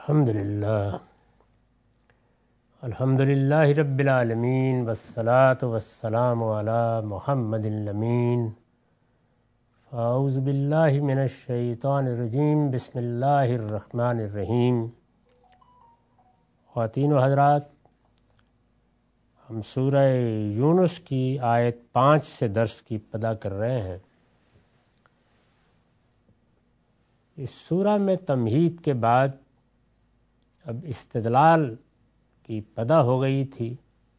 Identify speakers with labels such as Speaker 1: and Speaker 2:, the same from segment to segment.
Speaker 1: الحمد للہ رب العالمین والصلاة والسلام علی محمد الامین اعوذ باللہ من الشیطان الرجیم بسم اللہ الرحمن الرحیم۔ خواتین و حضرات، ہم سورہ یونس کی آیت 5 سے درس کی ابتدا کر رہے ہیں۔ اس سورہ میں تمہید کے بعد اب استدلال کی ابتدا ہو گئی تھی۔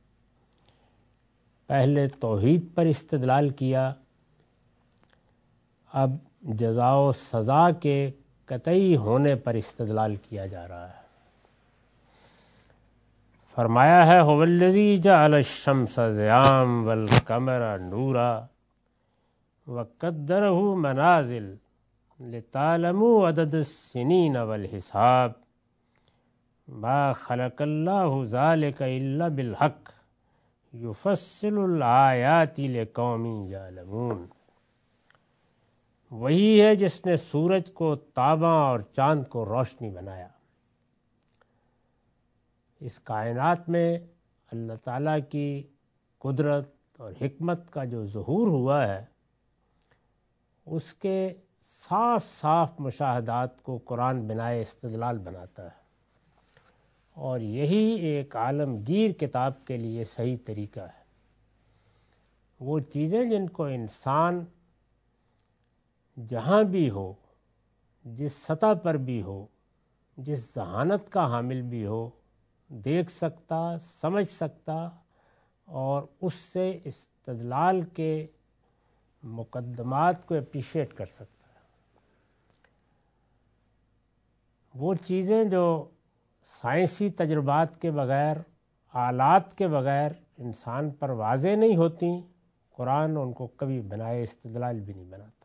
Speaker 1: پہلے توحید پر استدلال کیا، اب جزا و سزا کے قطعی ہونے پر استدلال کیا جا رہا ہے۔ فرمایا ہے هو الذی جعل الشمس ضیاء والقمر نورا وقدرہ منازل لتعلموا عدد السنین والحساب ما خلق اللہ ذلک الا بالحق یفصل الآیات لقوم یعلمون۔ وہی ہے جس نے سورج کو تاباں اور چاند کو روشنی بنایا۔ اس کائنات میں اللہ تعالیٰ کی قدرت اور حکمت کا جو ظہور ہوا ہے، اس کے صاف صاف مشاہدات کو قرآن بنائے استدلال بناتا ہے، اور یہی ایک عالمگیر کتاب کے لیے صحیح طریقہ ہے۔ وہ چیزیں جن کو انسان جہاں بھی ہو، جس سطح پر بھی ہو، جس ذہانت کا حامل بھی ہو، دیکھ سکتا، سمجھ سکتا اور اس سے استدلال کے مقدمات کو اپریشیٹ کر سکتا ہے۔ وہ چیزیں جو سائنسی تجربات کے بغیر، آلات کے بغیر انسان پر واضح نہیں ہوتی، قرآن ان کو کبھی بنائے استدلال بھی نہیں بناتا۔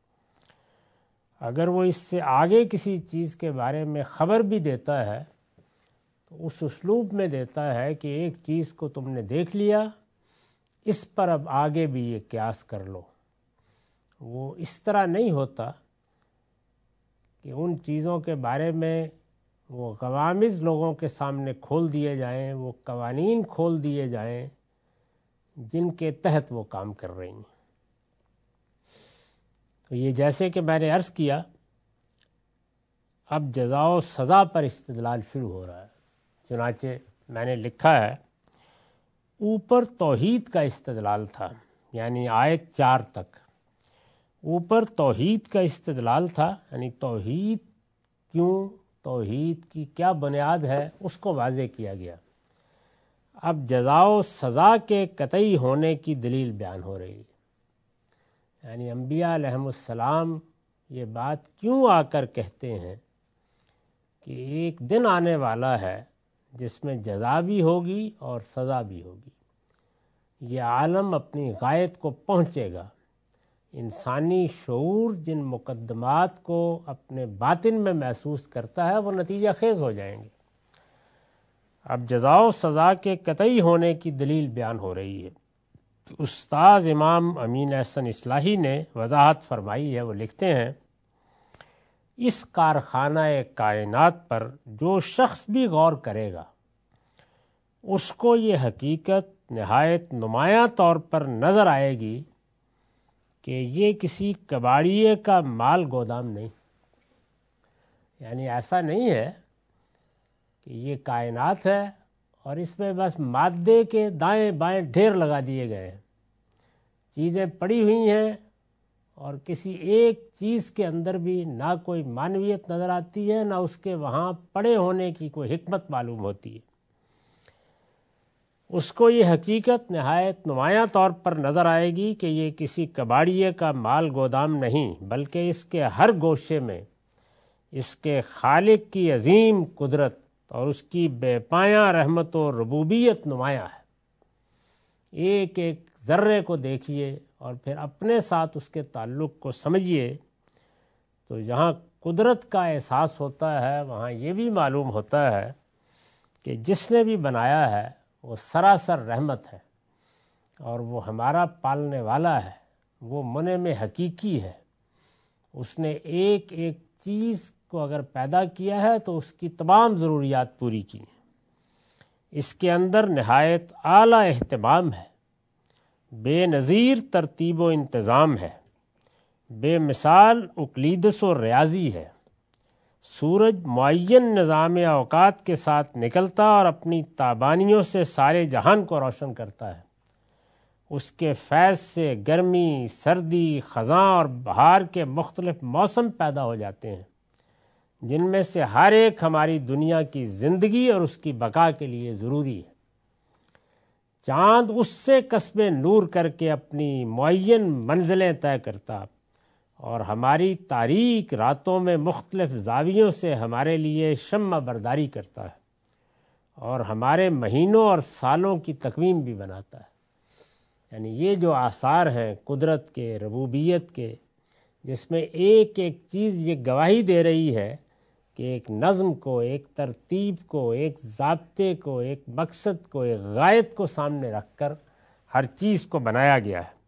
Speaker 1: اگر وہ اس سے آگے کسی چیز کے بارے میں خبر بھی دیتا ہے تو اس اسلوب میں دیتا ہے کہ ایک چیز کو تم نے دیکھ لیا، اس پر اب آگے بھی یہ قیاس کر لو۔ وہ اس طرح نہیں ہوتا کہ ان چیزوں کے بارے میں وہ غوامض لوگوں کے سامنے کھول دیے جائیں، وہ قوانین کھول دیے جائیں جن کے تحت وہ کام کر رہی ہیں۔ تو یہ جیسے کہ میں نے عرض کیا، اب جزا و سزا پر استدلال شروع ہو رہا ہے۔ چنانچہ میں نے لکھا ہے، اوپر توحید کا استدلال تھا، یعنی آیت 4 تک اوپر توحید کا استدلال تھا، یعنی توحید کیوں، توحید کی کیا بنیاد ہے، اس کو واضح کیا گیا۔ اب جزا و سزا کے قطعی ہونے کی دلیل بیان ہو رہی ہے، یعنی انبیاء علیہم السلام یہ بات کیوں آ کر کہتے ہیں کہ ایک دن آنے والا ہے جس میں جزا بھی ہوگی اور سزا بھی ہوگی۔ یہ عالم اپنی غایت کو پہنچے گا۔ انسانی شعور جن مقدمات کو اپنے باطن میں محسوس کرتا ہے وہ نتیجہ خیز ہو جائیں گے۔ اب جزا و سزا کے قطعی ہونے کی دلیل بیان ہو رہی ہے۔ استاذ امام امین احسن اصلاحی نے وضاحت فرمائی ہے، وہ لکھتے ہیں، اس کارخانہ کائنات پر جو شخص بھی غور کرے گا اس کو یہ حقیقت نہایت نمایاں طور پر نظر آئے گی کہ یہ کسی کباڑیے کا مال گودام نہیں، یعنی ایسا نہیں ہے کہ یہ کائنات ہے اور اس میں بس مادے کے دائیں بائیں ڈھیر لگا دیے گئے ہیں، چیزیں پڑی ہوئی ہیں اور کسی ایک چیز کے اندر بھی نہ کوئی معنویت نظر آتی ہے، نہ اس کے وہاں پڑے ہونے کی کوئی حکمت معلوم ہوتی ہے۔ اس کو یہ حقیقت نہایت نمایاں طور پر نظر آئے گی کہ یہ کسی کباڑیے کا مال گودام نہیں، بلکہ اس کے ہر گوشے میں اس کے خالق کی عظیم قدرت اور اس کی بے پایاں رحمت و ربوبیت نمایاں ہے۔ ایک ایک ذرے کو دیکھیے اور پھر اپنے ساتھ اس کے تعلق کو سمجھیے، تو جہاں قدرت کا احساس ہوتا ہے وہاں یہ بھی معلوم ہوتا ہے کہ جس نے بھی بنایا ہے وہ سراسر رحمت ہے، اور وہ ہمارا پالنے والا ہے، وہ منعم حقیقی ہے۔ اس نے ایک ایک چیز کو اگر پیدا کیا ہے تو اس کی تمام ضروریات پوری کی ہیں۔ اس کے اندر نہایت اعلیٰ اہتمام ہے، بے نظیر ترتیب و انتظام ہے، بے مثال اقلیدس و ریاضی ہے۔ سورج معین نظام اوقات کے ساتھ نکلتا اور اپنی تابانیوں سے سارے جہان کو روشن کرتا ہے۔ اس کے فیض سے گرمی، سردی، خزاں اور بہار کے مختلف موسم پیدا ہو جاتے ہیں، جن میں سے ہر ایک ہماری دنیا کی زندگی اور اس کی بقا کے لیے ضروری ہے۔ چاند اس سے کسب نور کر کے اپنی معین منزلیں طے کرتا اور ہماری تاریک راتوں میں مختلف زاویوں سے ہمارے لیے شمع برداری کرتا ہے اور ہمارے مہینوں اور سالوں کی تقویم بھی بناتا ہے۔ یعنی یہ جو آثار ہیں قدرت کے، ربوبیت کے، جس میں ایک ایک چیز یہ گواہی دے رہی ہے کہ ایک نظم کو، ایک ترتیب کو، ایک ضابطے کو، ایک مقصد کو، ایک غایت کو سامنے رکھ کر ہر چیز کو بنایا گیا ہے۔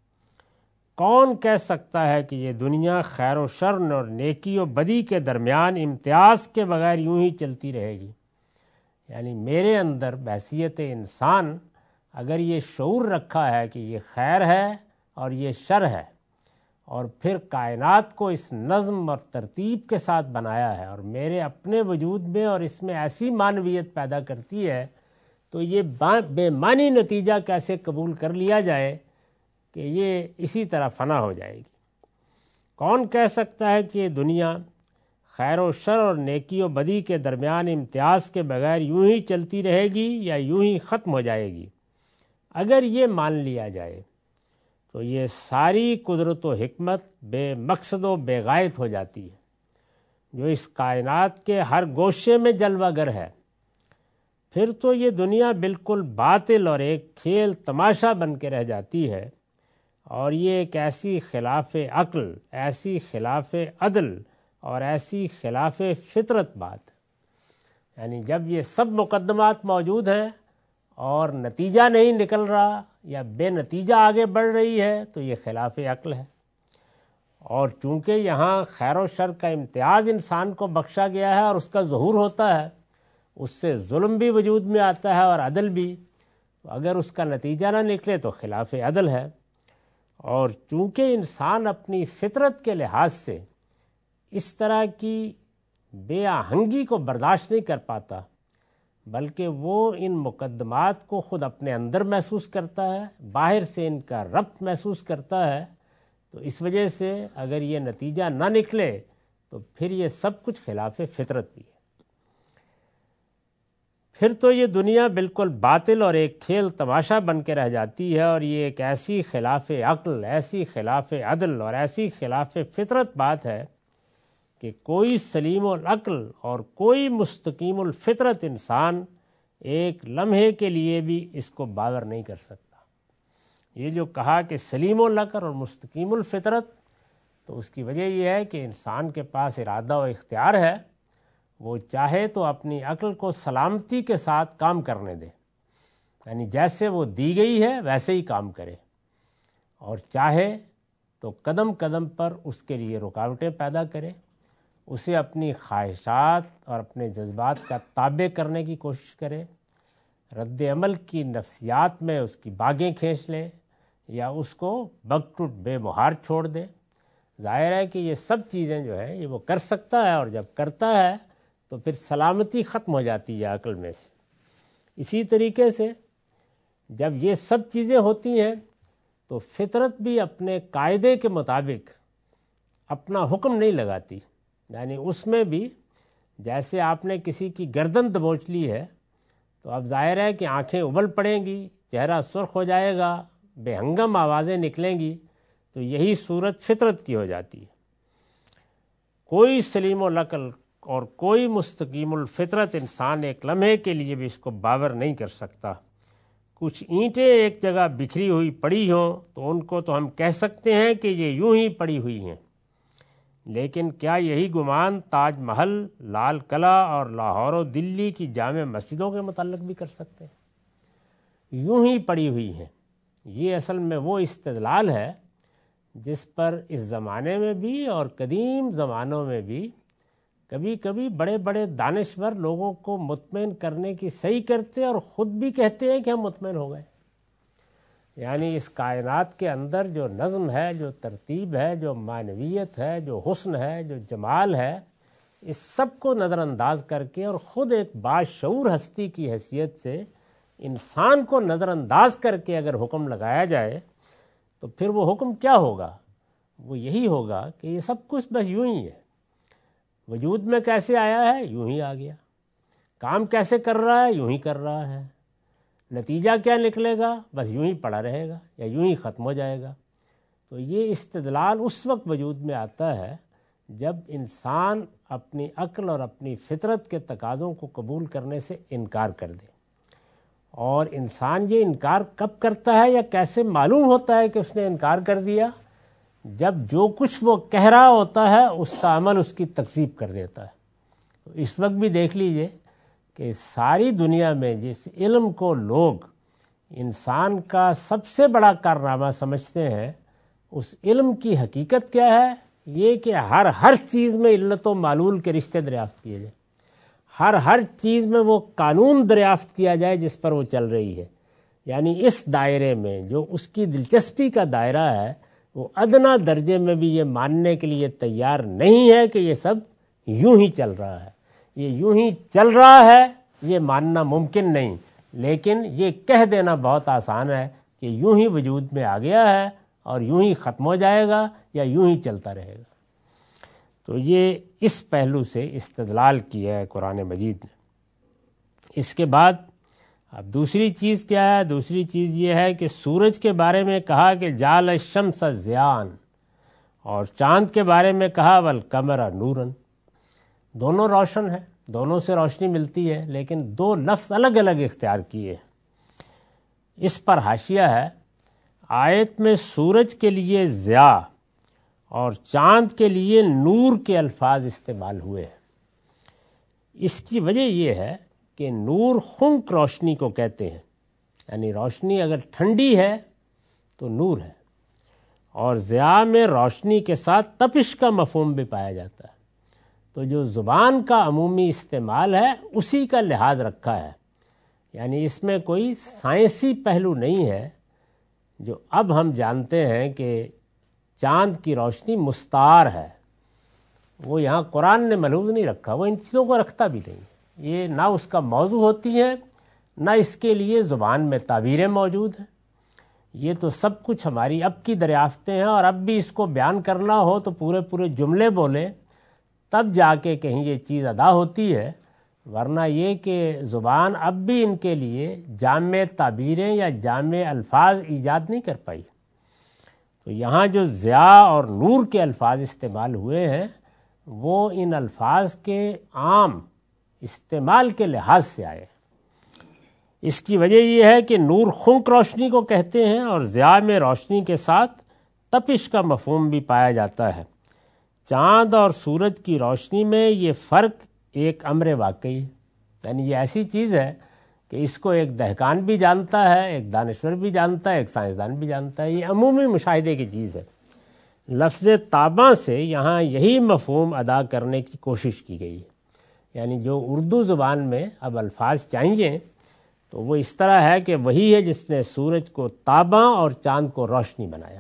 Speaker 1: کون کہہ سکتا ہے کہ یہ دنیا خیر و شر اور نیکی و بدی کے درمیان امتیاز کے بغیر یوں ہی چلتی رہے گی؟ یعنی میرے اندر بحیثیت انسان اگر یہ شعور رکھا ہے کہ یہ خیر ہے اور یہ شر ہے، اور پھر کائنات کو اس نظم اور ترتیب کے ساتھ بنایا ہے اور میرے اپنے وجود میں اور اس میں ایسی معنویت پیدا کرتی ہے، تو یہ بے معنی نتیجہ کیسے قبول کر لیا جائے کہ یہ اسی طرح فنا ہو جائے گی؟ کون کہہ سکتا ہے کہ یہ دنیا خیر و شر اور نیکی و بدی کے درمیان امتیاز کے بغیر یوں ہی چلتی رہے گی یا یوں ہی ختم ہو جائے گی؟ اگر یہ مان لیا جائے تو یہ ساری قدرت و حکمت بے مقصد و بے غایت ہو جاتی ہے، جو اس کائنات کے ہر گوشے میں جلوہ گر ہے۔ پھر تو یہ دنیا بالکل باطل اور ایک کھیل تماشا بن کے رہ جاتی ہے، اور یہ ایک ایسی خلاف عقل، ایسی خلاف عدل اور ایسی خلاف فطرت بات ہے۔ یعنی جب یہ سب مقدمات موجود ہیں اور نتیجہ نہیں نکل رہا یا بے نتیجہ آگے بڑھ رہی ہے تو یہ خلاف عقل ہے۔ اور چونکہ یہاں خیر و شر کا امتیاز انسان کو بخشا گیا ہے اور اس کا ظہور ہوتا ہے، اس سے ظلم بھی وجود میں آتا ہے اور عدل بھی، تو اگر اس کا نتیجہ نہ نکلے تو خلاف عدل ہے۔ اور چونکہ انسان اپنی فطرت کے لحاظ سے اس طرح کی بے آہنگی کو برداشت نہیں کر پاتا، بلکہ وہ ان مقدمات کو خود اپنے اندر محسوس کرتا ہے، باہر سے ان کا ربط محسوس کرتا ہے، تو اس وجہ سے اگر یہ نتیجہ نہ نکلے تو پھر یہ سب کچھ خلاف فطرت بھی ہے۔ پھر تو یہ دنیا بالکل باطل اور ایک کھیل تماشا بن کے رہ جاتی ہے، اور یہ ایک ایسی خلاف عقل، ایسی خلاف عدل اور ایسی خلاف فطرت بات ہے کہ کوئی سلیم العقل اور کوئی مستقیم الفطرت انسان ایک لمحے کے لیے بھی اس کو باور نہیں کر سکتا۔ یہ جو کہا کہ سلیم العقل اور مستقیم الفطرت، تو اس کی وجہ یہ ہے کہ انسان کے پاس ارادہ و اختیار ہے، وہ چاہے تو اپنی عقل کو سلامتی کے ساتھ کام کرنے دے، یعنی جیسے وہ دی گئی ہے ویسے ہی کام کرے، اور چاہے تو قدم قدم پر اس کے لیے رکاوٹیں پیدا کرے، اسے اپنی خواہشات اور اپنے جذبات کا تابع کرنے کی کوشش کرے، رد عمل کی نفسیات میں اس کی باغیں کھینچ لے یا اس کو بکٹوٹ بے مہار چھوڑ دے۔ ظاہر ہے کہ یہ سب چیزیں جو ہیں یہ وہ کر سکتا ہے، اور جب کرتا ہے تو پھر سلامتی ختم ہو جاتی ہے عقل میں سے۔ اسی طریقے سے جب یہ سب چیزیں ہوتی ہیں تو فطرت بھی اپنے قاعدے کے مطابق اپنا حکم نہیں لگاتی، یعنی اس میں بھی جیسے آپ نے کسی کی گردن دبوچ لی ہے تو اب ظاہر ہے کہ آنکھیں ابل پڑیں گی، چہرہ سرخ ہو جائے گا، بے ہنگم آوازیں نکلیں گی، تو یہی صورت فطرت کی ہو جاتی ہے۔ کوئی سلیم العقل اور کوئی مستقیم الفطرت انسان ایک لمحے کے لیے بھی اس کو باور نہیں کر سکتا۔ کچھ اینٹیں ایک جگہ بکھری ہوئی پڑی ہوں تو ان کو تو ہم کہہ سکتے ہیں کہ یہ یوں ہی پڑی ہوئی ہیں، لیکن کیا یہی گمان تاج محل، لال قلعہ اور لاہور و دلی کی جامع مسجدوں کے متعلق بھی کر سکتے ہیں؟ یوں ہی پڑی ہوئی ہیں۔ یہ اصل میں وہ استدلال ہے جس پر اس زمانے میں بھی اور قدیم زمانوں میں بھی کبھی کبھی بڑے بڑے دانشور لوگوں کو مطمئن کرنے کی صحیح کرتے اور خود بھی کہتے ہیں کہ ہم مطمئن ہو گئے. یعنی اس کائنات کے اندر جو نظم ہے، جو ترتیب ہے، جو معنویت ہے، جو حسن ہے، جو جمال ہے، اس سب کو نظر انداز کر کے اور خود ایک باشعور ہستی کی حیثیت سے انسان کو نظر انداز کر کے اگر حکم لگایا جائے تو پھر وہ حکم کیا ہوگا؟ وہ یہی ہوگا کہ یہ سب کچھ بس یوں ہی ہے. وجود میں کیسے آیا ہے؟ یوں ہی آ گیا. کام کیسے کر رہا ہے؟ یوں ہی کر رہا ہے. نتیجہ کیا نکلے گا؟ بس یوں ہی پڑا رہے گا یا یوں ہی ختم ہو جائے گا. تو یہ استدلال اس وقت وجود میں آتا ہے جب انسان اپنی عقل اور اپنی فطرت کے تقاضوں کو قبول کرنے سے انکار کر دے. اور انسان یہ انکار کب کرتا ہے یا کیسے معلوم ہوتا ہے کہ اس نے انکار کر دیا؟ جب جو کچھ وہ کہہ رہا ہوتا ہے اس کا عمل اس کی تکذیب کر دیتا ہے. تو اس وقت بھی دیکھ لیجئے کہ ساری دنیا میں جس علم کو لوگ انسان کا سب سے بڑا کارنامہ سمجھتے ہیں، اس علم کی حقیقت کیا ہے؟ یہ کہ ہر چیز میں علت و معلول کے رشتے دریافت کیے جائیں. ہر چیز میں وہ قانون دریافت کیا جائے جس پر وہ چل رہی ہے. یعنی اس دائرے میں جو اس کی دلچسپی کا دائرہ ہے، وہ ادنا درجے میں بھی یہ ماننے کے لیے تیار نہیں ہے کہ یہ سب یوں ہی چل رہا ہے. یہ یوں ہی چل رہا ہے یہ ماننا ممکن نہیں، لیکن یہ کہہ دینا بہت آسان ہے کہ یوں ہی وجود میں آ گیا ہے اور یوں ہی ختم ہو جائے گا یا یوں ہی چلتا رہے گا. تو یہ اس پہلو سے استدلال کیا ہے قرآن مجید نے. اس کے بعد اب دوسری چیز کیا ہے؟ دوسری چیز یہ ہے کہ سورج کے بارے میں کہا کہ جعل الشمس ضیاء، اور چاند کے بارے میں کہا والقمر نورا. دونوں روشن ہیں، دونوں سے روشنی ملتی ہے، لیکن دو لفظ الگ الگ اختیار کیے. اس پر حاشیہ ہے، آیت میں سورج کے لیے ضیاء اور چاند کے لیے نور کے الفاظ استعمال ہوئے ہیں. اس کی وجہ یہ ہے کہ نور خنک روشنی کو کہتے ہیں. یعنی روشنی اگر ٹھنڈی ہے تو نور ہے، اور ضیاء میں روشنی کے ساتھ تپش کا مفہوم بھی پایا جاتا ہے. تو جو زبان کا عمومی استعمال ہے اسی کا لحاظ رکھا ہے. یعنی اس میں کوئی سائنسی پہلو نہیں ہے. جو اب ہم جانتے ہیں کہ چاند کی روشنی مستعار ہے، وہ یہاں قرآن نے ملحوظ نہیں رکھا، وہ ان چیزوں کو رکھتا بھی نہیں. یہ نہ اس کا موضوع ہوتی ہے، نہ اس کے لیے زبان میں تعبیریں موجود ہیں. یہ تو سب کچھ ہماری اب کی دریافتیں ہیں، اور اب بھی اس کو بیان کرنا ہو تو پورے جملے بولیں تب جا کے کہیں یہ چیز ادا ہوتی ہے، ورنہ یہ کہ زبان اب بھی ان کے لیے جامع تعبیریں یا جامع الفاظ ایجاد نہیں کر پائی. تو یہاں جو ضیاء اور نور کے الفاظ استعمال ہوئے ہیں وہ ان الفاظ کے عام استعمال کے لحاظ سے آئے. اس کی وجہ یہ ہے کہ نور خنک روشنی کو کہتے ہیں، اور ضیاء میں روشنی کے ساتھ تپش کا مفہوم بھی پایا جاتا ہے. چاند اور سورج کی روشنی میں یہ فرق ایک امر واقعی ہے. یعنی یہ ایسی چیز ہے کہ اس کو ایک دہقان بھی جانتا ہے، ایک دانشور بھی جانتا ہے، ایک سائنسدان بھی جانتا ہے. یہ عمومی مشاہدے کی چیز ہے. لفظ تاباں سے یہاں یہی مفہوم ادا کرنے کی کوشش کی گئی ہے. یعنی جو اردو زبان میں اب الفاظ چاہیے تو وہ اس طرح ہے کہ وہی ہے جس نے سورج کو تاباں اور چاند کو روشنی بنایا،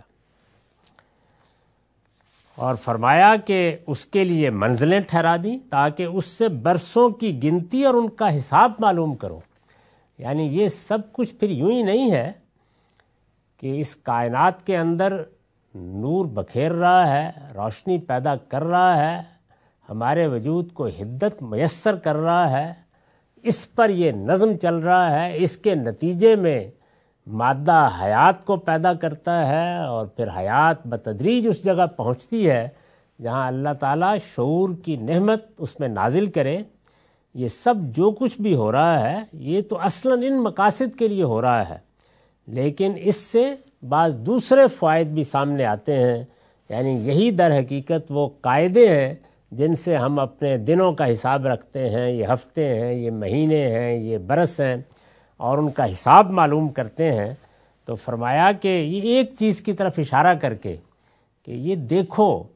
Speaker 1: اور فرمایا کہ اس کے لیے منزلیں ٹھہرا دیں تاکہ اس سے برسوں کی گنتی اور ان کا حساب معلوم کرو. یعنی یہ سب کچھ پھر یوں ہی نہیں ہے کہ اس کائنات کے اندر نور بکھیر رہا ہے، روشنی پیدا کر رہا ہے، ہمارے وجود کو حدت میسر کر رہا ہے، اس پر یہ نظم چل رہا ہے، اس کے نتیجے میں مادہ حیات کو پیدا کرتا ہے، اور پھر حیات بتدریج اس جگہ پہنچتی ہے جہاں اللہ تعالیٰ شعور کی نعمت اس میں نازل کرے. یہ سب جو کچھ بھی ہو رہا ہے یہ تو اصلاً ان مقاصد کے لیے ہو رہا ہے، لیکن اس سے بعض دوسرے فوائد بھی سامنے آتے ہیں. یعنی یہی در حقیقت وہ قاعدے ہیں جن سے ہم اپنے دنوں کا حساب رکھتے ہیں، یہ ہفتے ہیں، یہ مہینے ہیں، یہ برس ہیں، اور ان کا حساب معلوم کرتے ہیں. تو فرمایا کہ یہ ایک چیز کی طرف اشارہ کر کے کہ یہ دیکھو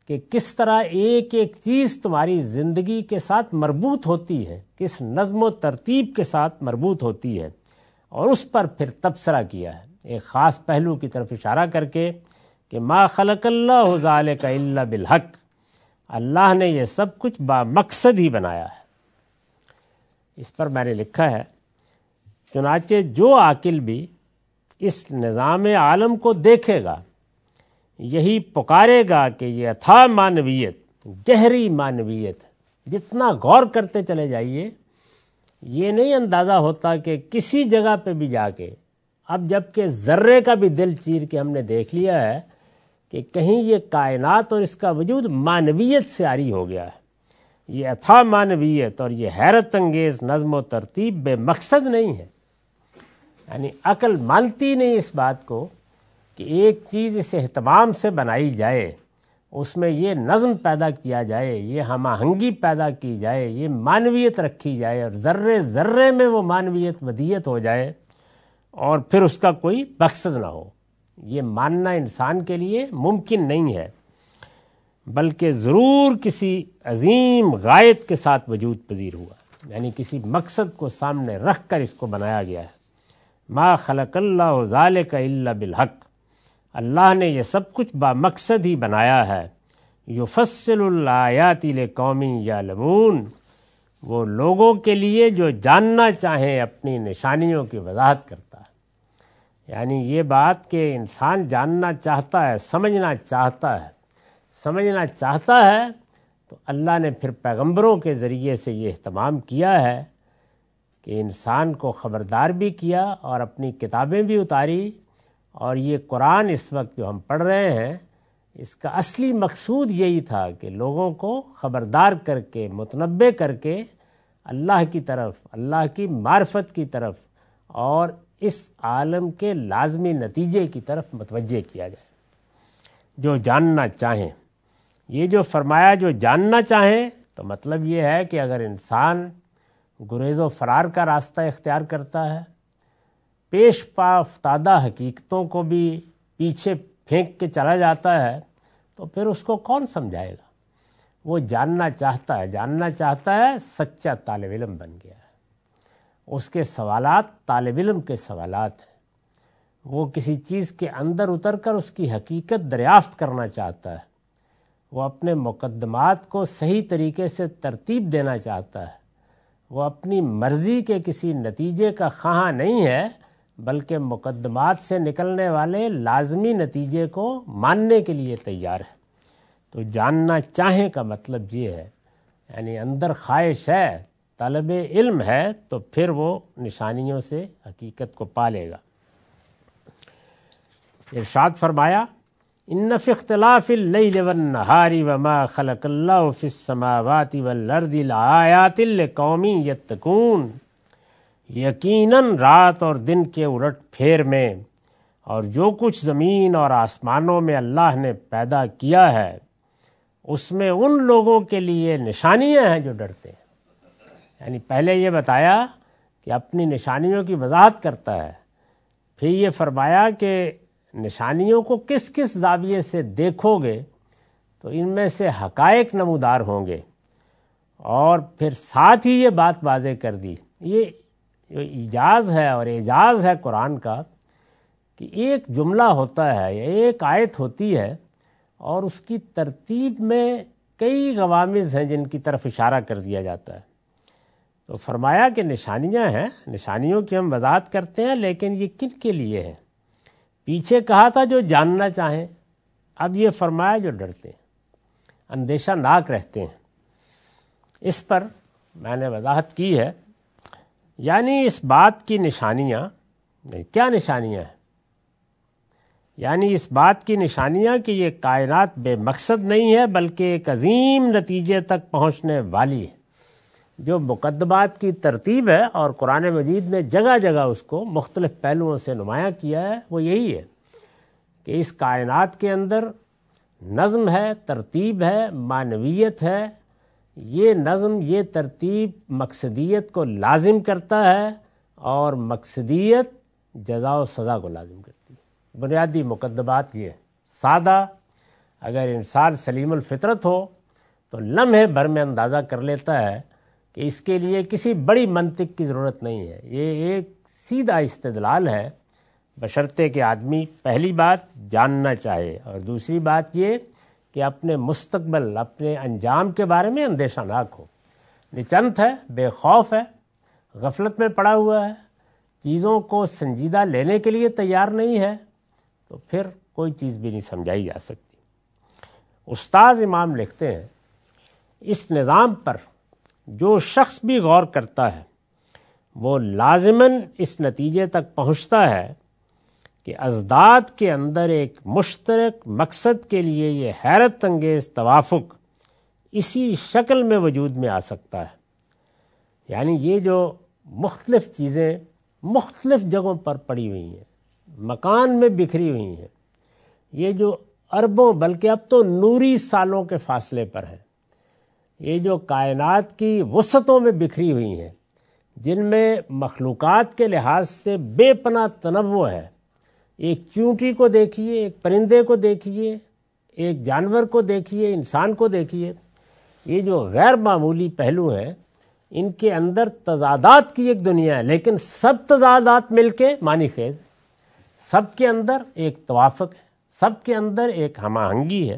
Speaker 1: کہ کس طرح ایک ایک چیز تمہاری زندگی کے ساتھ مربوط ہوتی ہے، کس نظم و ترتیب کے ساتھ مربوط ہوتی ہے، اور اس پر پھر تبصرہ کیا ہے ایک خاص پہلو کی طرف اشارہ کر کے کہ ما خلق اللہ ذالک الا بالحق، اللہ نے یہ سب کچھ بامقصد ہی بنایا ہے۔ اس پر میں نے لکھا ہے چنانچہ جو عاقل بھی اس نظام عالم کو دیکھے گا یہی پکارے گا کہ یہ اتھا معنویت، گہری معنویت، جتنا غور کرتے چلے جائیے یہ نہیں اندازہ ہوتا کہ کسی جگہ پہ بھی جا کے، اب جب کہ ذرے کا بھی دل چیر کے ہم نے دیکھ لیا ہے کہ کہیں یہ کائنات اور اس کا وجود معنویت سے عاری ہو گیا ہے، یہ اتھا معنویت اور یہ حیرت انگیز نظم و ترتیب بے مقصد نہیں ہے، یعنی عقل مانتی نہیں اس بات کو کہ ایک چیز اس اہتمام سے بنائی جائے، اس میں یہ نظم پیدا کیا جائے، یہ ہم آہنگی پیدا کی جائے، یہ معنویت رکھی جائے، اور ذرے ذرے میں وہ معنویت ودیت ہو جائے اور پھر اس کا کوئی مقصد نہ ہو۔ یہ ماننا انسان کے لیے ممکن نہیں ہے، بلکہ ضرور کسی عظیم غایت کے ساتھ وجود پذیر ہوا، یعنی کسی مقصد کو سامنے رکھ کر اس کو بنایا گیا ہے۔ ما خلق اللہ ذالک الا بالحق، اللہ نے یہ سب کچھ بامقصد ہی بنایا ہے۔ یفصل الآیات لقوم یعلمون، وہ لوگوں کے لیے جو جاننا چاہیں اپنی نشانیوں کی وضاحت کرتا ہے، یعنی یہ بات کہ انسان جاننا چاہتا ہے، سمجھنا چاہتا ہے تو اللہ نے پھر پیغمبروں کے ذریعے سے یہ اہتمام کیا ہے کہ انسان کو خبردار بھی کیا اور اپنی کتابیں بھی اتاری، اور یہ قرآن اس وقت جو ہم پڑھ رہے ہیں اس کا اصلی مقصود یہی تھا کہ لوگوں کو خبردار کر کے، متنبہ کر کے اللہ کی طرف، اللہ کی معرفت کی طرف اور اس عالم کے لازمی نتیجے کی طرف متوجہ کیا جائے۔ جو جاننا چاہیں، یہ جو فرمایا جو جاننا چاہیں، تو مطلب یہ ہے کہ اگر انسان گریز و فرار کا راستہ اختیار کرتا ہے، پیش پا افتادہ حقیقتوں کو بھی پیچھے پھینک کے چلا جاتا ہے، تو پھر اس کو کون سمجھائے گا؟ وہ جاننا چاہتا ہے، سچا طالب علم بن گیا ہے، اس کے سوالات طالب علم کے سوالات ہیں، وہ کسی چیز کے اندر اتر کر اس کی حقیقت دریافت کرنا چاہتا ہے، وہ اپنے مقدمات کو صحیح طریقے سے ترتیب دینا چاہتا ہے، وہ اپنی مرضی کے کسی نتیجے کا خواہاں نہیں ہے، بلکہ مقدمات سے نکلنے والے لازمی نتیجے کو ماننے کے لیے تیار ہے۔ تو جاننا چاہیں کا مطلب یہ ہے، یعنی اندر خواہش ہے، طلب علم ہے، تو پھر وہ نشانیوں سے حقیقت کو پالے گا۔ ارشاد فرمایا ان فی اختلاف اللیل والنہار وما خلق اللہ فی السماوات والارض لآیات لقوم یتقون، یقیناً رات اور دن کے الٹ پھیر میں اور جو کچھ زمین اور آسمانوں میں اللہ نے پیدا کیا ہے اس میں ان لوگوں کے لیے نشانیاں ہیں جو ڈرتے ہیں۔ یعنی پہلے یہ بتایا کہ اپنی نشانیوں کی وضاحت کرتا ہے، پھر یہ فرمایا کہ نشانیوں کو کس کس زاویے سے دیکھو گے تو ان میں سے حقائق نمودار ہوں گے، اور پھر ساتھ ہی یہ بات واضح کر دی۔ یہ جو ایجاز ہے اور اعجاز ہے قرآن کا کہ ایک جملہ ہوتا ہے یا ایک آیت ہوتی ہے اور اس کی ترتیب میں کئی غوامض ہیں جن کی طرف اشارہ کر دیا جاتا ہے۔ تو فرمایا کہ نشانیاں ہیں، نشانیوں کی ہم وضاحت کرتے ہیں، لیکن یہ کن کے لیے ہے؟ پیچھے کہا تھا جو جاننا چاہیں، اب یہ فرمایا جو ڈرتے ہیں، اندیشہ ناک رہتے ہیں۔ اس پر میں نے وضاحت کی ہے، یعنی اس بات کی نشانیاں، کیا نشانیاں ہیں؟ یعنی اس بات کی نشانیاں کہ یہ کائنات بے مقصد نہیں ہے بلکہ ایک عظیم نتیجے تک پہنچنے والی ہے۔ جو مقدمات کی ترتیب ہے اور قرآن مجید نے جگہ جگہ اس کو مختلف پہلوؤں سے نمایاں کیا ہے، وہ یہی ہے کہ اس کائنات کے اندر نظم ہے، ترتیب ہے، معنویت ہے۔ یہ نظم، یہ ترتیب مقصدیت کو لازم کرتا ہے اور مقصدیت جزا و سزا کو لازم کرتی ہے۔ بنیادی مقدمات یہ سادہ اگر انسان سلیم الفطرت ہو تو لمحے بھر میں اندازہ کر لیتا ہے کہ اس کے لیے کسی بڑی منطق کی ضرورت نہیں ہے، یہ ایک سیدھا استدلال ہے، بشرطے کہ آدمی پہلی بات جاننا چاہے اور دوسری بات یہ کہ اپنے مستقبل، اپنے انجام کے بارے میں اندیشہ ناک ہو، نچنت ہے، بے خوف ہے، غفلت میں پڑا ہوا ہے، چیزوں کو سنجیدہ لینے کے لیے تیار نہیں ہے، تو پھر کوئی چیز بھی نہیں سمجھائی جا سکتی۔ استاذ امام لکھتے ہیں، اس نظام پر جو شخص بھی غور کرتا ہے وہ لازماً اس نتیجے تک پہنچتا ہے کہ ازداد کے اندر ایک مشترک مقصد کے لیے یہ حیرت انگیز توافق اسی شکل میں وجود میں آ سکتا ہے، یعنی یہ جو مختلف چیزیں مختلف جگہوں پر پڑی ہوئی ہیں، مکان میں بکھری ہوئی ہیں، یہ جو اربوں بلکہ اب تو نوری سالوں کے فاصلے پر ہیں، یہ جو کائنات کی وسعتوں میں بکھری ہوئی ہیں، جن میں مخلوقات کے لحاظ سے بے پناہ تنوع ہے، ایک چیونٹی کو دیکھیے، ایک پرندے کو دیکھیے، ایک جانور کو دیکھیے، انسان کو دیکھیے، یہ جو غیر معمولی پہلو ہیں، ان کے اندر تضادات کی ایک دنیا ہے، لیکن سب تضادات مل کے معنی خیز ہے، سب کے اندر ایک توافق ہے، سب کے اندر ایک ہم آہنگی ہے۔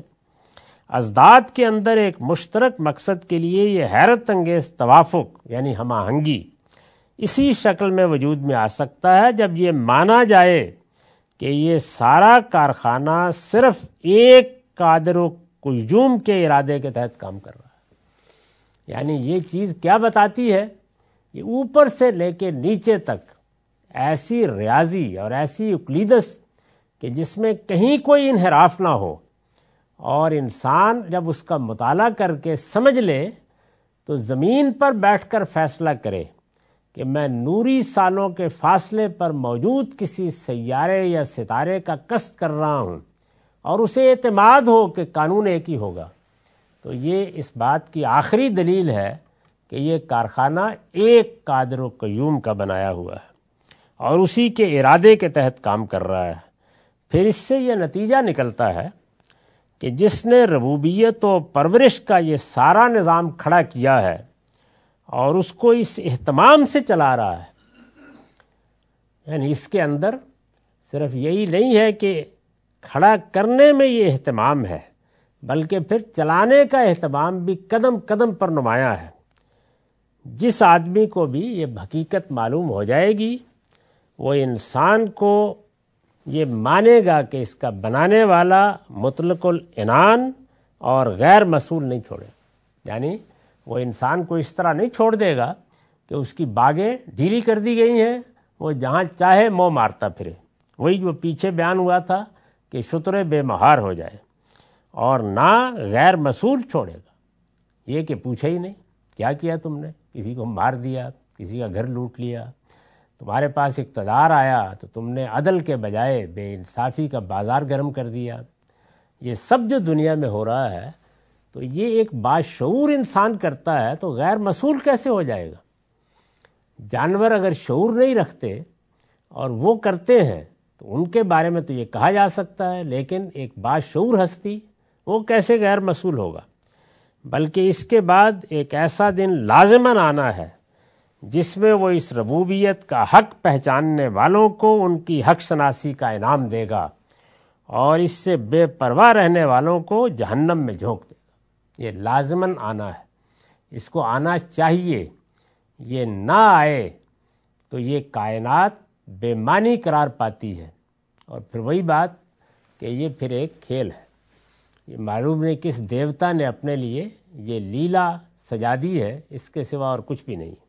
Speaker 1: ازداد کے اندر ایک مشترک مقصد کے لیے یہ حیرت انگیز توافق یعنی ہم آہنگی اسی شکل میں وجود میں آ سکتا ہے جب یہ مانا جائے کہ یہ سارا کارخانہ صرف ایک قادر و قیوم کے ارادے کے تحت کام کر رہا ہے۔ یعنی یہ چیز کیا بتاتی ہے؟ یہ اوپر سے لے کے نیچے تک ایسی ریاضی اور ایسی یوکلیدس کہ جس میں کہیں کوئی انحراف نہ ہو، اور انسان جب اس کا مطالعہ کر کے سمجھ لے تو زمین پر بیٹھ کر فیصلہ کرے کہ میں نوری سالوں کے فاصلے پر موجود کسی سیارے یا ستارے کا قصد کر رہا ہوں، اور اسے اعتماد ہو کہ قانون ایک ہی ہوگا، تو یہ اس بات کی آخری دلیل ہے کہ یہ کارخانہ ایک قادر و قیوم کا بنایا ہوا ہے اور اسی کے ارادے کے تحت کام کر رہا ہے۔ پھر اس سے یہ نتیجہ نکلتا ہے کہ جس نے ربوبیت و پرورش کا یہ سارا نظام کھڑا کیا ہے اور اس کو اس اہتمام سے چلا رہا ہے، یعنی اس کے اندر صرف یہی نہیں ہے کہ کھڑا کرنے میں یہ اہتمام ہے، بلکہ پھر چلانے کا اہتمام بھی قدم قدم پر نمایاں ہے۔ جس آدمی کو بھی یہ حقیقت معلوم ہو جائے گی وہ انسان کو یہ مانے گا کہ اس کا بنانے والا مطلق العنان اور غیر مسئول نہیں چھوڑے، یعنی وہ انسان کو اس طرح نہیں چھوڑ دے گا کہ اس کی باغیں ڈھیلی کر دی گئی ہیں، وہ جہاں چاہے منہ مارتا پھرے، وہی جو پیچھے بیان ہوا تھا کہ شتر بے مہار ہو جائے، اور نہ غیر مسئول چھوڑے گا یہ کہ پوچھے ہی نہیں کیا کیا تم نے، کسی کو مار دیا، کسی کا گھر لوٹ لیا، تمہارے پاس اقتدار آیا تو تم نے عدل کے بجائے بے انصافی کا بازار گرم کر دیا۔ یہ سب جو دنیا میں ہو رہا ہے تو یہ ایک باشعور انسان کرتا ہے تو غیر مسئول کیسے ہو جائے گا؟ جانور اگر شعور نہیں رکھتے اور وہ کرتے ہیں تو ان کے بارے میں تو یہ کہا جا سکتا ہے، لیکن ایک باشعور ہستی وہ کیسے غیر مسئول ہوگا؟ بلکہ اس کے بعد ایک ایسا دن لازماً آنا ہے جس میں وہ اس ربوبیت کا حق پہچاننے والوں کو ان کی حق شناسی کا انعام دے گا اور اس سے بے پرواہ رہنے والوں کو جہنم میں جھونک دے گا۔ یہ لازماً آنا ہے، اس کو آنا چاہیے، یہ نہ آئے تو یہ کائنات بے معنی قرار پاتی ہے، اور پھر وہی بات کہ یہ پھر ایک کھیل ہے، یہ معلوم نہیں کس دیوتا نے اپنے لیے یہ لیلا سجا دی ہے، اس کے سوا اور کچھ بھی نہیں۔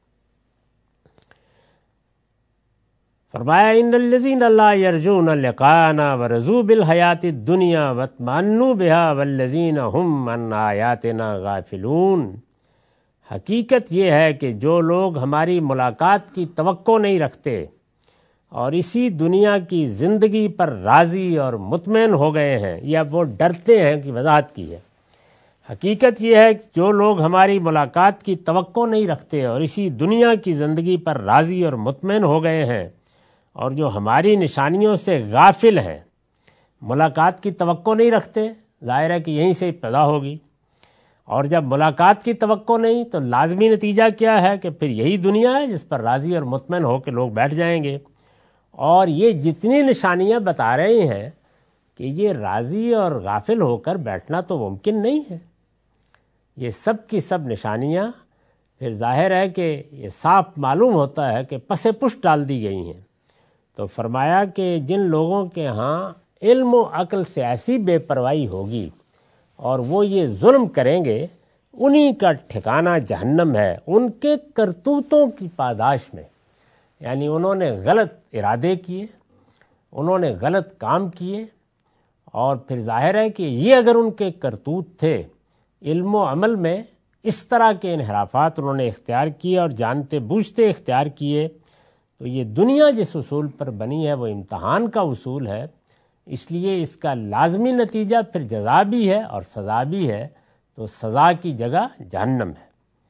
Speaker 1: فرمایا ان الذین لا یرجون لقاءنا ورضوا بالحیات الدنیا واطمأنوا بها والذین هم عن آیاتنا غافلون۔ حقیقت یہ ہے کہ جو لوگ ہماری ملاقات کی توقع نہیں رکھتے اور اسی دنیا کی زندگی پر راضی اور مطمئن ہو گئے ہیں یا وہ ڈرتے ہیں کی وضاحت کی ہے۔ حقیقت یہ ہے کہ جو لوگ ہماری ملاقات کی توقع نہیں رکھتے اور اسی دنیا کی زندگی پر راضی اور مطمئن ہو گئے ہیں اور جو ہماری نشانیوں سے غافل ہیں، ملاقات کی توقع نہیں رکھتے، ظاہر ہے کہ یہیں سے ابتدا ہوگی، اور جب ملاقات کی توقع نہیں تو لازمی نتیجہ کیا ہے کہ پھر یہی دنیا ہے جس پر راضی اور مطمئن ہو کے لوگ بیٹھ جائیں گے۔ اور یہ جتنی نشانیاں بتا رہے ہیں کہ یہ راضی اور غافل ہو کر بیٹھنا تو ممکن نہیں ہے، یہ سب کی سب نشانیاں پھر ظاہر ہے کہ یہ صاف معلوم ہوتا ہے کہ پس پشت ڈال دی گئی ہیں۔ تو فرمایا کہ جن لوگوں کے ہاں علم و عقل سے ایسی بے پرواہی ہوگی اور وہ یہ ظلم کریں گے، انہی کا ٹھکانہ جہنم ہے، ان کے کرتوتوں کی پاداش میں۔ یعنی انہوں نے غلط ارادے کیے، انہوں نے غلط کام کیے، اور پھر ظاہر ہے کہ یہ اگر ان کے کرتوت تھے، علم و عمل میں اس طرح کے انحرافات انہوں نے اختیار کیے اور جانتے بوجھتے اختیار کیے، تو یہ دنیا جس اصول پر بنی ہے وہ امتحان کا اصول ہے، اس لیے اس کا لازمی نتیجہ پھر جزا بھی ہے اور سزا بھی ہے، تو سزا کی جگہ جہنم ہے۔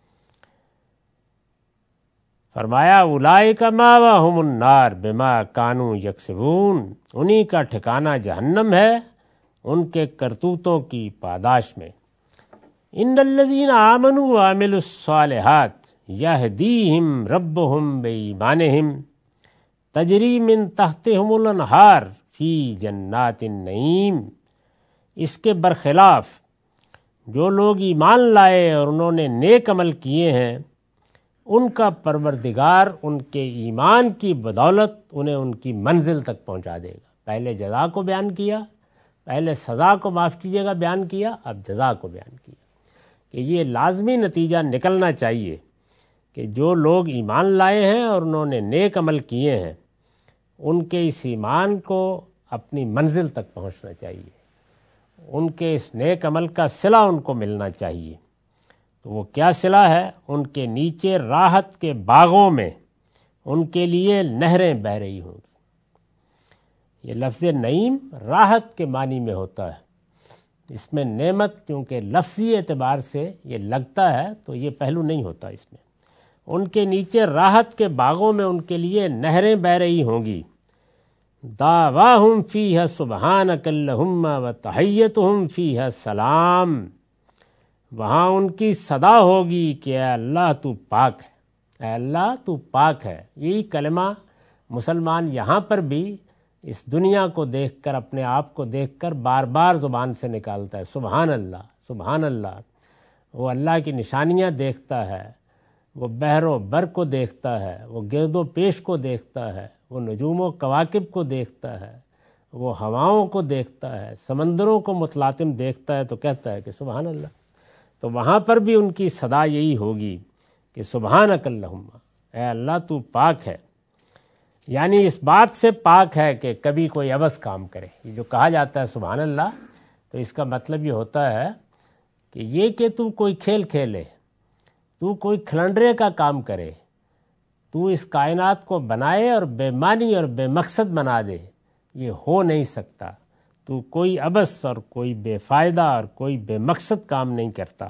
Speaker 1: فرمایا اولئک مأواہم النار بما کانوا یکسبون، انہی کا ٹھکانہ جہنم ہے ان کے کرتوتوں کی پاداش میں۔ ان الذین آمنوا وعملوا الصالحات یہدیہم ربہم بایمانہم تجری من تحتہم الانہار فی جنات النعیم۔ اس کے برخلاف جو لوگ ایمان لائے اور انہوں نے نیک عمل کیے ہیں، ان کا پروردگار ان کے ایمان کی بدولت انہیں ان کی منزل تک پہنچا دے گا۔ پہلے جزا کو بیان کیا، پہلے سزا کو معاف کیجیے گا بیان کیا، اب جزا کو بیان کیا کہ یہ لازمی نتیجہ نکلنا چاہیے کہ جو لوگ ایمان لائے ہیں اور انہوں نے نیک عمل کیے ہیں، ان کے اس ایمان کو اپنی منزل تک پہنچنا چاہیے، ان کے اس نیک عمل کا صلہ ان کو ملنا چاہیے۔ تو وہ کیا صلہ ہے؟ ان کے نیچے راحت کے باغوں میں ان کے لیے نہریں بہہ رہی ہوں گی۔ یہ لفظ نعیم راحت کے معنی میں ہوتا ہے، اس میں نعمت کیونکہ لفظی اعتبار سے یہ لگتا ہے تو یہ پہلو نہیں ہوتا اس میں۔ ان کے نیچے راحت کے باغوں میں ان کے لیے نہریں بہہ رہی ہوں گی۔ دعواہم فیہا سبحانک اللہم وتحیتہم فیہا سلام، وہاں ان کی صدا ہوگی کہ اے اللہ تو پاک ہے، اے اللہ تو پاک ہے۔ یہی کلمہ مسلمان یہاں پر بھی اس دنیا کو دیکھ کر، اپنے آپ کو دیکھ کر بار بار زبان سے نکالتا ہے، سبحان اللہ سبحان اللہ۔ وہ اللہ کی نشانیاں دیکھتا ہے، وہ بحر و بر کو دیکھتا ہے، وہ گرد و پیش کو دیکھتا ہے، وہ نجوم و کواکب کو دیکھتا ہے، وہ ہواؤں کو دیکھتا ہے، سمندروں کو متلاطم دیکھتا ہے، تو کہتا ہے کہ سبحان اللہ۔ تو وہاں پر بھی ان کی صدا یہی ہوگی کہ سبحانک اللہم، اے اللہ تو پاک ہے۔ یعنی اس بات سے پاک ہے کہ کبھی کوئی عبث کام کرے۔ یہ جو کہا جاتا ہے سبحان اللہ، تو اس کا مطلب یہ ہوتا ہے کہ یہ کہ تو کوئی کھیل کھیلے، تو کوئی کھلنڈرے کا کام کرے، تو اس کائنات کو بنائے اور بے معنی اور بے مقصد بنا دے، یہ ہو نہیں سکتا۔ تو کوئی عبث اور کوئی بے فائدہ اور کوئی بے مقصد کام نہیں کرتا۔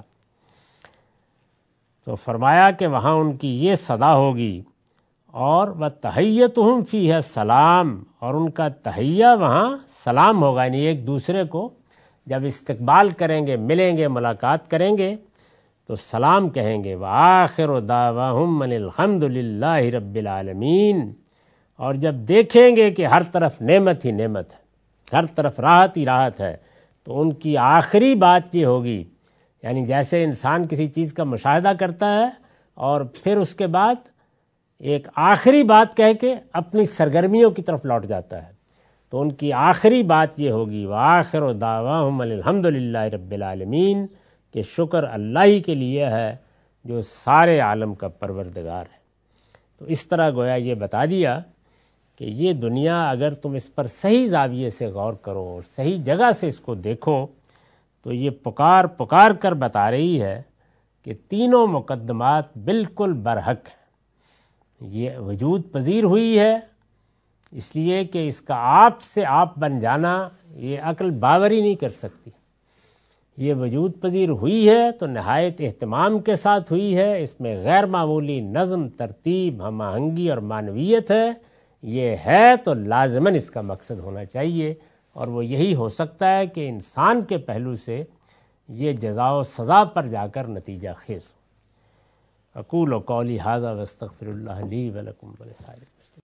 Speaker 1: تو فرمایا کہ وہاں ان کی یہ صدا ہوگی، اور وَتَحِيَّتُهُمْ فِيهَا سلام، اور ان کا تحیہ وہاں سلام ہوگا، یعنی ایک دوسرے کو جب استقبال کریں گے، ملیں گے، ملاقات کریں گے تو سلام کہیں گے۔ وَآخِرُ دَعْوَاهُمْ أَنِ الْحَمْدُ لِلَّهِ رَبِّ الْعَالَمِينَ، اور جب دیکھیں گے کہ ہر طرف نعمت ہی نعمت ہے، ہر طرف راحت ہی راحت ہے، تو ان کی آخری بات یہ ہوگی، یعنی جیسے انسان کسی چیز کا مشاہدہ کرتا ہے اور پھر اس کے بعد ایک آخری بات کہہ کے اپنی سرگرمیوں کی طرف لوٹ جاتا ہے، تو ان کی آخری بات یہ ہوگی وآخر دعواہم الحمد للہ رب العالمین، کہ شکر اللہ ہی کے لیے ہے جو سارے عالم کا پروردگار ہے۔ تو اس طرح گویا یہ بتا دیا کہ یہ دنیا اگر تم اس پر صحیح زاویے سے غور کرو اور صحیح جگہ سے اس کو دیکھو تو یہ پکار پکار کر بتا رہی ہے کہ تینوں مقدمات بالکل برحق ہیں۔ یہ وجود پذیر ہوئی ہے اس لیے کہ اس کا آپ سے آپ بن جانا یہ عقل باور ہی نہیں کر سکتی۔ یہ وجود پذیر ہوئی ہے تو نہایت اہتمام کے ساتھ ہوئی ہے، اس میں غیر معمولی نظم، ترتیب، ہم آہنگی اور معنویت ہے۔ یہ ہے تو لازماً اس کا مقصد ہونا چاہیے اور وہ یہی ہو سکتا ہے کہ انسان کے پہلو سے یہ جزا و سزا پر جا کر نتیجہ خیز ہو۔ اقول قولی ھذا واستغفر اللہ لی ولکم ولسائر المسلمین۔